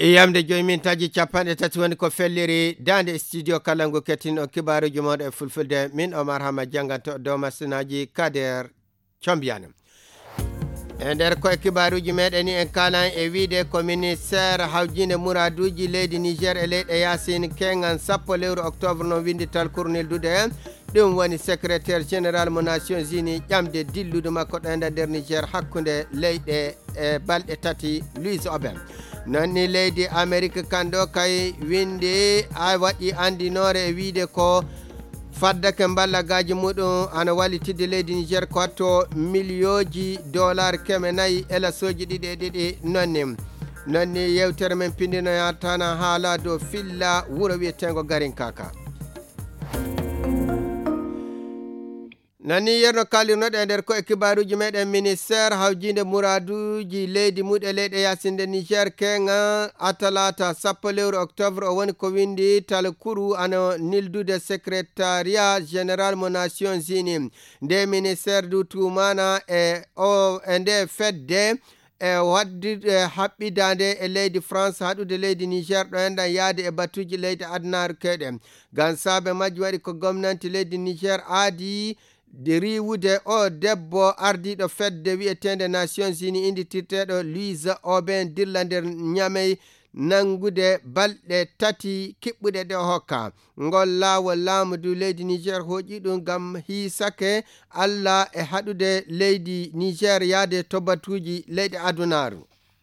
yamde joymin taji capanɗe tati woni ko felliri dande studio kalango kettino kibaruji moɗo e fulfulde min Omar Hama janganto dow masinaji Kader Combiane e nder koye kibaruji meɗen ni en kalan e wiide ko ministére hawjinde muraduji leydi Niger e leyɗe Yasine Kengan sappo lewru octobre no windi talkurnil dude en ɗum woni secrétaire général mo Nations Unies ƴamde dillude makko ɗo nder Niger hakkude leyɗe e balɗe tati Louise Oben nonni leydi Amérique kanɗo kay windi a waɗi andinore e wiide ko faddake ballagaji muɗum ana wallitide leydi Niger ko watto millions dollars keme nayyi elasoji ɗiɗi e ɗiɗi nonni yewtere men pindinoya tana haala dow filla wuro wiyetengo Garin Kaka nani yerno kalirnoɗe e nder ko e kibaruji meɗen ministére hawjinde muraduji leydi muɗe leyɗe yasinde Niger kenga atalata sappo lewru octobre o woni ko windi talkuru ano nildude secrétariat général mo Nations Unies nde ministére du tumana e nde fedde e waddude haɓɓidande e leydi France haɗude leydi Niger ɗo enɗan yaade e batuji leydi adnaru keɗen gam saabe majji waɗi ko gomnanti leydi Niger aadi de riwude o debbo ardiɗo fedde wi'etende Nations Unies inditirteɗo Louise Oben dilla nder Niamey nangude balɗe tati kiɓɓuɗe ɗe hokka ngol laawol laamu du leydi Niger hoƴi ɗum gam hiisake Allah e haɗude leydi Niger yaade to batuji leydi adunaru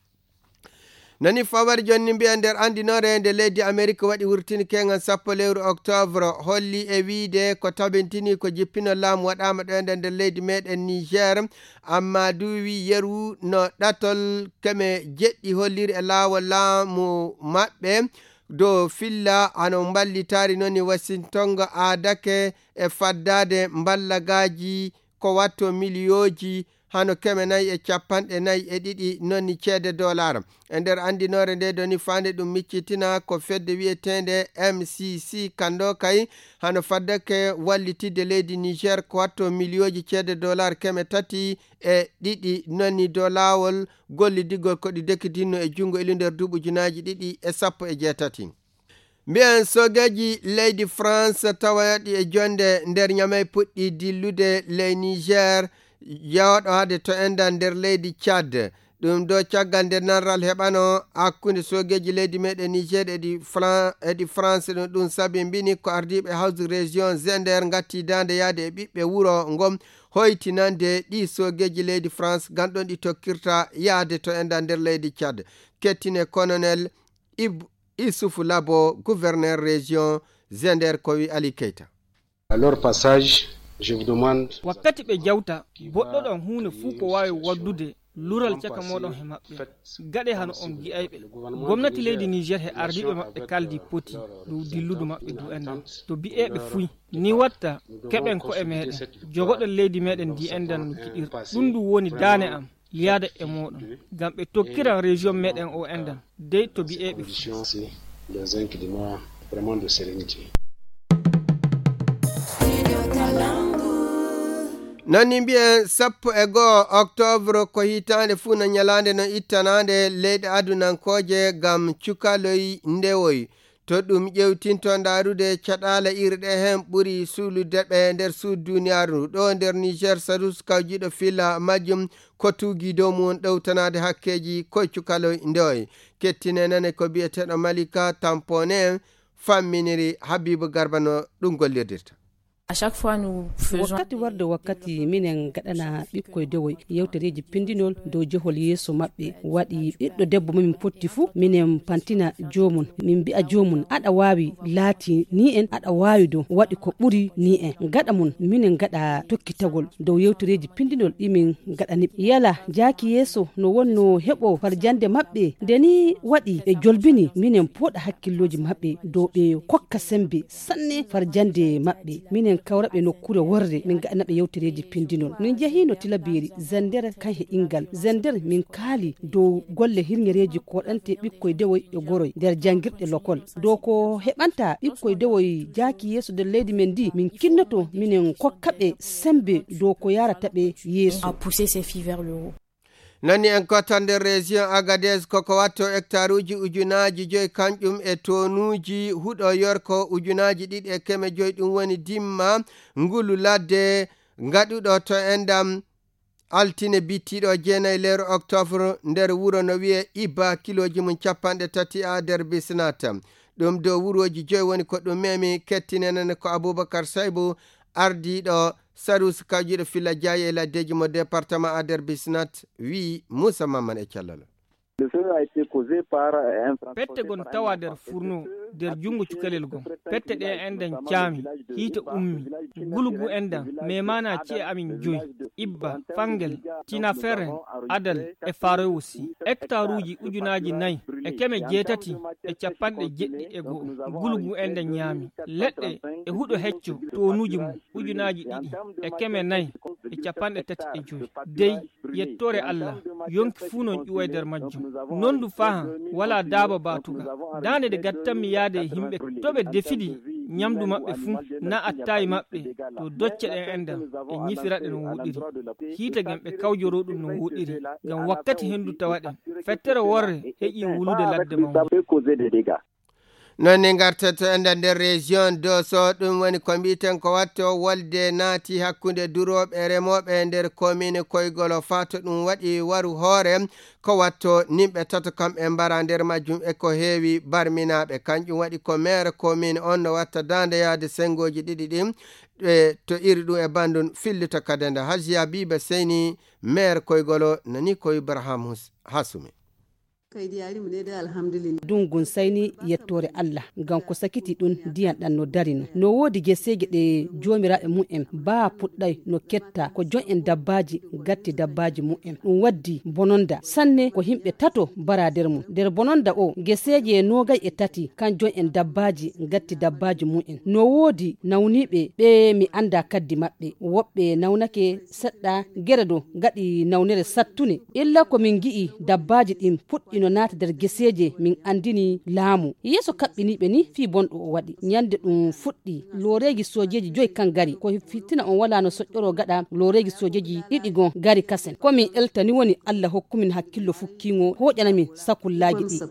nani fawari jonni mbiya nder andinore nde leydi Amérique waɗi wurtini kengan sappo lewru octobre holli e wiide ko tabintini ko jippino laamu waɗama ɗo nder leydi meɗen Niger amma duwi yeru no ɗatol keme jeɗɗi holliri e laawol laamu maɓɓe dow filla ano ballitari noni wasintongo aadake e faddade ballagaji ko watto millions hano keme nayyi e capanɗe nayyi e ɗiɗi nonni ceede dollar e nder andinore nde doni fande ɗum miccitina ko fedde wiyetende MCC kanɗo kay hano faddake wallitide leydi Niger ko watto millions ceede dollar keme tati e ɗiɗi nonni dow laawol gollidigol ko ɗi dekkitino e jungo ili nder duuɓi ujunaji ɗiɗi e sappo e jeetati mbiyen sogeji leydi France tawaɗi e jonde nder Niamey puɗɗi dillude ley Niger yawɗo hade to endan nder leydi Tchad ɗum do caggal nder narral heɓano hakkude sogeji leydi meɗen Niger edi France ɗum sabi mbini ko ardiɓe hawsi région Zender gatti dande yaade e ɓiɓɓe wuro ngom hoytinande ɗi sogeji leydi France ganɗon ɗi tokkirta yaade to endan nder leydi Tchad kettine colonel Issoufou Labo gouverneur région Zender ko wi Ali Keita à leur passage je vous demande wakkati ɓe jawta boɗɗo ɗon hunde fuu ko wawi waddude lural caka moɗon he maɓɓe gaɗe hano on gi'ayɓe gomnati leydi Niger he ardiɓe maɓɓe kaldi poti dow dilludu maɓɓe du endan to bi'eɓe fuy ni watta keɓen ko e meɗen jogoɗo leydi meɗen di endan no kiɗirta ɗum du woni dane am liyada e moɗon gam ɓe tokkira région meɗen o endan dey to bi'eɓe fuy nonni mbiyen sappo e goo octobre ko hitande fuu no ñalande no ittanande leyɗe adunankoje gam cukaloy ndewoy to ɗum ƴewtinto ndarude caɗala irɗe hen ɓuuri suulude ɓe nder suud duniyaru ɗo nder Niger sadus kawjiɗo filla majjum ko tugi dow mum ɗowtanade hakkeji koye cukaloy ndewoy kettine nane ko biyeteɗo Malika Tampone famminiri Habibou Garba no ɗum gollirdirta à chaque fois nous faisons wakkati warde wakkati minen gaɗana ɓikkoye dewoy yewtereji pindinol dow jehol yeeso maɓɓe waɗi ɓiɗɗo debbo momin potti fuu minen pantina jomum min mbi'a jomum aɗa wawi laati ni en aɗa wawi dow waɗi ko ɓuuri ni en gaɗa mum minen gaɗa tokkitagol dow yewtereji pindinol ɗimin gaɗaniɓe yala jaaki yeeso no wonno heɓo farjande maɓɓe ndeni waɗi ɓe jolbini minen pooɗa hakkilloji maɓɓe dow ɓe kokka sembe sanne farjande maɓɓe minen kawraɓe nokkure worde min gaɗanaɓe yewtereji pindinol min jehino Tilaberi Zender kan he ingal Zender min kaali dow golle hirñereji koɗante ɓikkoye dewoy e goroy nder jangirɗe lokol dow ko heɓanta ɓikkoye dewoy jaaki yeeso nder leydi men ndi min kinnoto minen kokkaɓe sembe dow ko yarataɓe yeeso à pousser ces filles vers le haut. nani en kotande région Agadez koko watto hectare uji ujunaji 5 kanjum e tonuji huɗo yorko ujunaji 2.5 ɗum woni dimma ngulu ladde ngaɗuɗo to endam altine bittiɗo 9 lewru octobre nder wuro no wiye Iba kiloji mum 30 a nder bisnata ɗum dow wuroji 5 woni ko ɗum memi kettinenen ko Aboubacar Saybou ardiɗo Sarus Kawjiɗo Filla Diaye e laddeji mo département a nder bisnat wi Moussa Mamman e cellal. pette gon tawa nder furno nder jungo cukalel gon pette ɗe enden caami hiite ummi gulugu enden memana ci'e amin 5 Ibba Fangel Tina Ferren Adal e Faroy aussi hectare uji ujunaji 4 e keme 8 e capanɗe 7 gulugu enden ñaami leɗɗe e huɗo hecco tonuji mum ujunaji 2 e keme 4 e capanɗe 35 dey yettore Allah yonki fu non ƴuwa nder majjum nondu faha wala daaba batuga dande de gattanmi yaade himɓe toɓe defidi ñamdu maɓɓe fuu na attayi maɓɓe to docce ɗen enda e ñifiraɗe no wuɗiri hiite gam ɓe kawjoro ɗum no wuɗiri gam wakkati hendu tawaɗen fettere worre heƴi wulude ladde mum non ni gartata enda nder région Dosso ɗum woni ko mbiten ko watto wolde naati hakkunde duroɓe e remoɓe nder commune Koygolo fato ɗum waɗi waru hoore ko watto nimɓe tato kamɓe mbara nder majjum e ko heewi barminaɓe kanjum waɗi ko maire commune on no watta dande yaade sengoji 2 ɗin to iri ɗum e bandun fillita kadenda Hajiya Biba Seyni maire Koygolo nani ko Ibrahim Hasumi. dungun sayni yettore Allah ngam ko sakiti ɗum diyan ɗan no darino no wodi geseje ɗe jomiraɓe mu'en ba puɗɗay no ketta ko jon en dabbaji gatti dabbaji mu'en ɗum waddi bononda sanne ko himɓe tato bara nder mum nder bononda o geseje 23 kan jon en dabbaji gatti dabbaji mu'en no wodi nawniɓe ɓe mi anda kaddi maɓɓe woɓɓe nawnake seɗɗa gere do gaɗi nawnere sattune illa ko min gi'i dabbaji ɗin puɗɗi no naata nder geseje min andini laamu yeso kaɓɓiniɓe ni fi bonɗo o waɗi ñande ɗum fuɗɗi loreji sojeji 5 kan gari ko fitina on wala no soƴƴoro gaɗa loreji sojeji 2 gon gari kasen komin eltani woni Allah hokkumin hakkillo fukkingo hoƴanamin sakullaji ɗi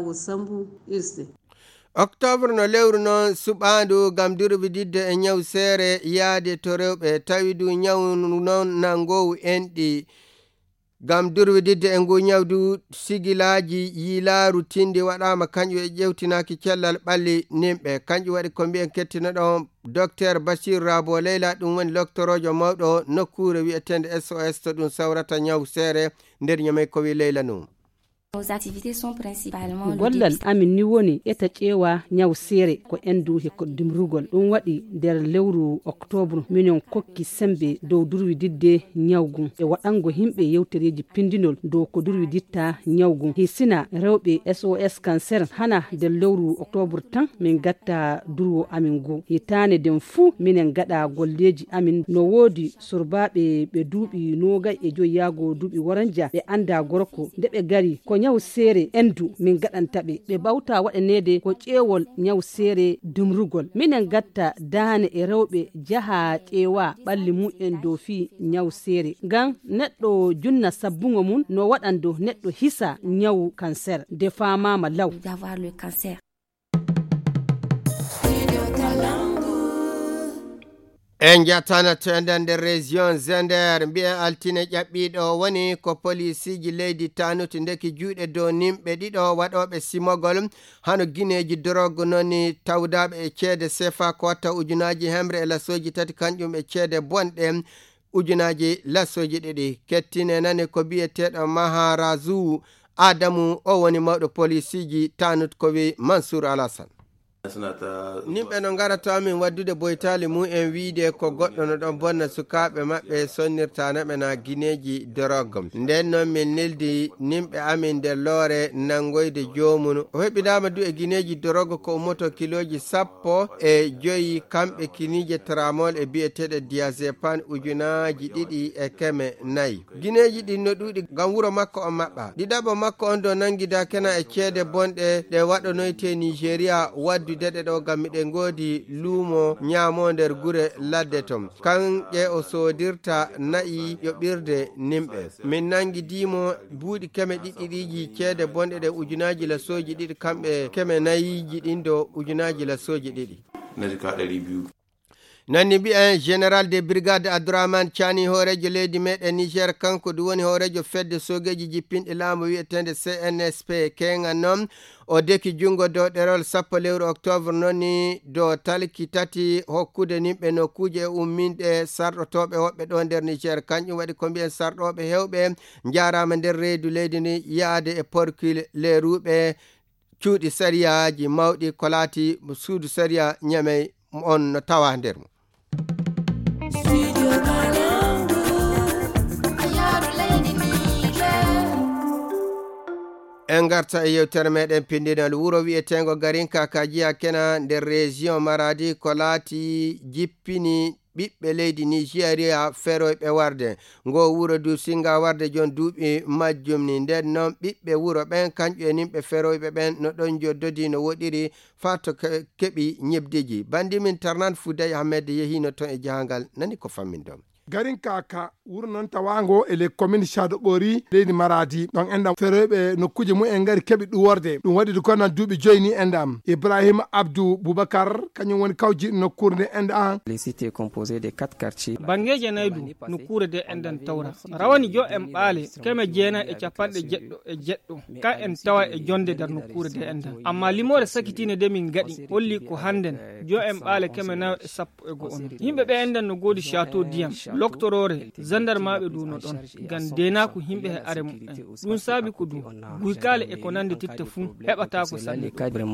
octobre no lewru noon suɓandu gam durwididde e ñaw seere yaade to rewɓe tawi du ñaw noon nangowu enɗi gam durwididde e ngu ñawdu sigilaji yiilaaru tindi waɗama kanƴu e ƴewtinaki cellal ɓalli nimɓe kanƴu waɗi ko mbiyen kettinoɗo docteur Bachir Rabo Leyla ɗum woni doctorojo mawɗo nokkure wi'etende SOS to ɗum sawrata ñaw seere nder ñamay ko wi Leyla num. Nos activités sont principalement gollal amin ni woni eta ƴeewa ñaw seere ko endu e ko dimrugol ɗum waɗi nder lewru octobre minen kokki sembe dow durwididde ñawgu e waɗango himɓe yewtereji pindinol dow ko durwiditta ñawgu hisina rewɓe SOS cancer hana nder lewru octobre tan min gatta durwo amin go hitane den fuu minen gaɗa golleji amin no woodi surbaɓe ɓe duuɓi 25 yaago duuɓi waranja ɓe anda gorko nde ɓe gari ko ñaw seere endu min gaɗantaɓe ɓe bawta waɗanede ko ƴeewol ñaw seere dumrugol minen gatta daane e rewɓe jaha ƴeewa ɓalli mu'en dow fi ñaw seere ngam neɗɗo junna sabbungo mum no waɗando neɗɗo hisa ñaw cancer de famama law d'avoir le cancer. En jatana to enden nder région Zender mbi'en altine ƴaɓɓiɗo woni ko polisiji leydi tanuti ndeki juuɗe dow nimɓe ɗiɗo waɗoɓe simogol hano guineji drogue noni tawdaɓe e ceede CFA ko watta ujunaji hemre e lasoji 3 kanƴum e ceede bonɗe ujunaji lasoji 2 kettine nani ko biyeteɗo Maharazu Adamu o woni mawɗo polisiji tanut ko wi Mansour Alassane. Nimɓe no garata min waddude boytali mum en wiide ko goɗɗo no ɗon bonna sukaɓe maɓɓe sonnirtanaɓe na guineji drogue nden noon min nildi nimɓe amin nder loore nangoyde jomum o heɓinama du e guineji drogue ko ummoto kiloji 15 kamɓe kinije tramol e biyeteɗe diazepam ujunaji 2.4 guineji ɗin no ɗuɗi gam wuro makko on maɓɓa ɗiɗaɓo makko on do nangida kena e ceede bonɗe ɗe waɗonoyte Nigeria waddu dede ɗo gam miɗen godi luumo ñaamo nder gure ladde tom kanƴe o sodirta nayi yoɓirde nimɓe min nangi dimo buuɗi keme ɗiɗiɗiji ceede bonɗe ɗe ujunaji lasoji ɗiɗi kamɓe keme nayiji ɗin do ujunaji lasoji ɗiɗi nanni mbi'en général de brigade Abdourahmane Tiani hoorejo leydi meɗen Niger kanko ɗum woni hoorejo fedde sogeji jippinɗe laamu wi'etende CNSP kenga noon o deki jungo dow ɗerol 10 octobre nonni do talki tati hokkude nimɓe nokkuje e umminɗe sarɗotoɓe woɓɓe ɗo nder Niger kanƴum waɗi ko mbi'en sarɗoɓe hewɓe jarama nder reedu leydi ni yaade e porkule leeruɓe cuuɗi sariyaji mawɗi ko laati suudu sariya ñamey on no tawa nder mum. En garta e yewtere meɗen pindinal wuro wi'etengo Garinka ka jiya kena nder région Maradi ko laati jippini ɓiɓɓe leydi Nigeria feroyɓe warde ngo wuro du singa warde jon duuɓi majjum ni nden noon ɓiɓɓe wuro ɓen kañƴu e nimɓe feroyɓe ɓen no ɗon joddodi no woɗiri fa to keɓi ñebdiji bandimin Tarnan Fouday Ahmed yehino ton e jahangal nani ko fammin ɗon. Garinka ka wuro non tawango e le commune Chado Ɓori leydi Maradi ɗon endam feroɓe nokkuje mumen ngari keɓi ɗuworde ɗum waɗi ko nan duuɓi joyni endam Ibrahima Abdou Boubacar kañum woni kawji nokkure nde enda les cités composées de 4 quartiers bangeje naydu nokkure de endan tawra rawani jo en ɓaale keme jeena e capanɗe jeɗɗo e jeɗɗo ka en tawa e jonde dar nokkure de endan amma limore sakitine de min gaɗi holli ko handen jo en ɓaale keme nayo e sappo e go on yimɓe ɓe endan no godi château diyam loctorore zandarmaɓe du no ɗon gan dena ko himɓe he are mum en ɗum saabi ko du guykale e ko nande titta fuu heɓata ko sanne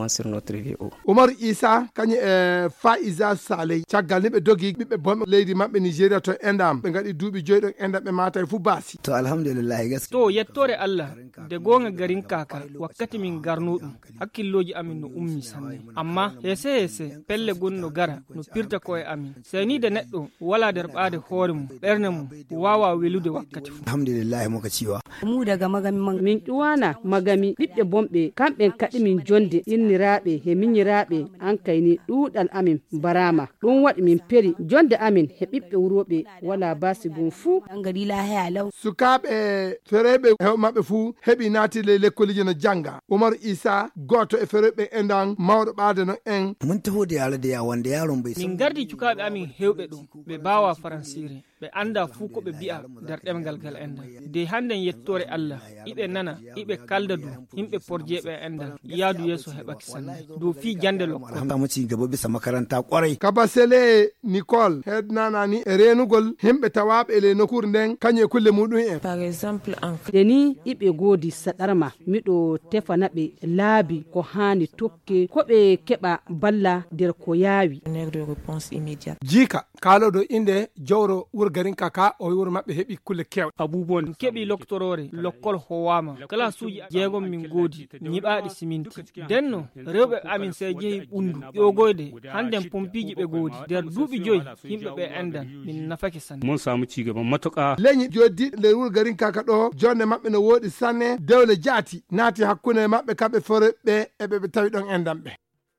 Oumar Issa kañum e Faiza Saleh caggal ni ɓe dogi ɓiɓɓe bonɓe leydi mabɓe Nigeria to endam ɓe gaɗi duuɓi joyi ɗon endam ɓe mata fu baasi to alhamdulillah gas to yettore Allah de gonga Garinka ka wakkati min garno ɗum hakkilloji amin no ummi sanne amma hese pelle gonno gara no pirta koye amin seni de neɗɗo wala nder ɓaade hoore mum ɓerne mum wawa welude wakkati fu alhamdulillah muka ciwa mu daga magami min ƴuwana magami ɓiɓɓe bonɓe kamɓen kaɗi min jonde inniraɓe he miñiraɓe an kayni ɗuɗal amin barama ɗum waɗi min peri jonde amin he ɓiɓɓe wuroɓe wala basi gon fuu angari lahiya law sukaɓe fereɓe hew mabɓe fuu heɓi naati le lekkoliji no janga Oumar Issa goto e fereɓe endan mawɗo ɓaade no en mun tahode yala de ya wonde yaron bai min gardi cukaɓe amin hewɓe ɗo ɓe bawa faransire ɓe anda fuu ko ɓe bi'a nder ɗemgal gal endal de handen yettore Allah iɓe nana iɓe kalda du yimɓe porjeɓe endal yaadu yeeso heɓaki sanne dow fi jande lokkol hamdamu ci gaba bisa makaranta kwarai Kabasele Nicole hednanani e renugol himɓe tawaɓe le nokkure nden kañum e kulle muɗum en par exemple en deni iɓe godi saɗarma miɗo tefanaɓe laabi ko hani tokke koɓe keɓa balla nder ko yaawi de réponse immédiate jika kaloɗo inde jawro wuro Garinka ka o wuro mabɓe heɓi kulle kewɗe abubuwan keɓi loctorore lokkol howama kala suuji jeegom min goodi ñiɓaɗi siminti denno rewɓe amin se jeehi ɓundu ƴogoyde handen pompiji ɓe goodi nder duuɓi joyi yimɓe ɓe endan min nafake sanne mun samu cigaba matuƙa leñi joddi nder wuro Garinka ka ɗo jonde mabɓe no woɗi sanne dewle jaati naati hakkunde mabɓe kamɓe foreɓe eɓe ɓe tawi ɗon endam ɓe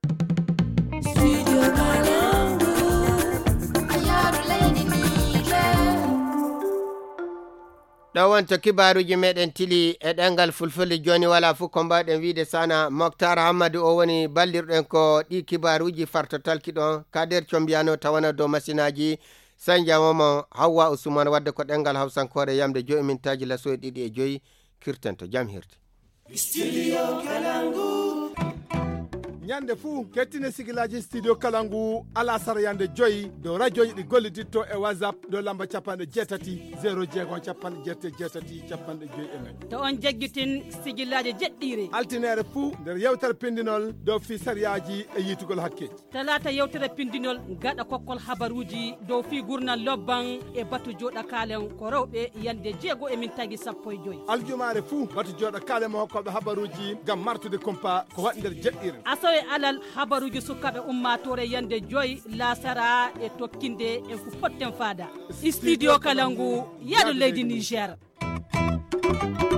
ɗo wonto kibaruji meɗen tili e ɗengal fulfulde joni wala fof ko mbawɗen wiide sana Moctar Hammadou o woni ballirɗen ko ɗi kibaruji farto talki ɗon Kader Combiyano tawana dow machinaji sanjamomo Hawwa Ousmane wadde ko ɗengal hawsankore yamde 2 mintaji lasoe 2:5 kirten to jam hirde Studio Kalangu ñande fuu kettine sigilaji studio Kalangu ala sara yande joyi dow radio ɗi golliditto e WhatsApp dow lamba 78 0 jeetati to on jaggitin sigilaji jeɗɗire altinere fuu nder yewtere pindinol dow fi sariyaji e yitugol hakkeji talata yewtere pindinol gaɗa kokkol habaruji dow fi gurnal lobban e batu joɗa kalen ko rewɓe yande 6:15 aljumare fuu batu joɗa kalen mo hokkoɓe habaruji gam martude kumpa ko waɗi nder jeɗɗire e alal habaruji sukaɓe ummatore yande 5 lasara e tokkinde en ko potten faada studio Kalangu yaɗo leydi Niger.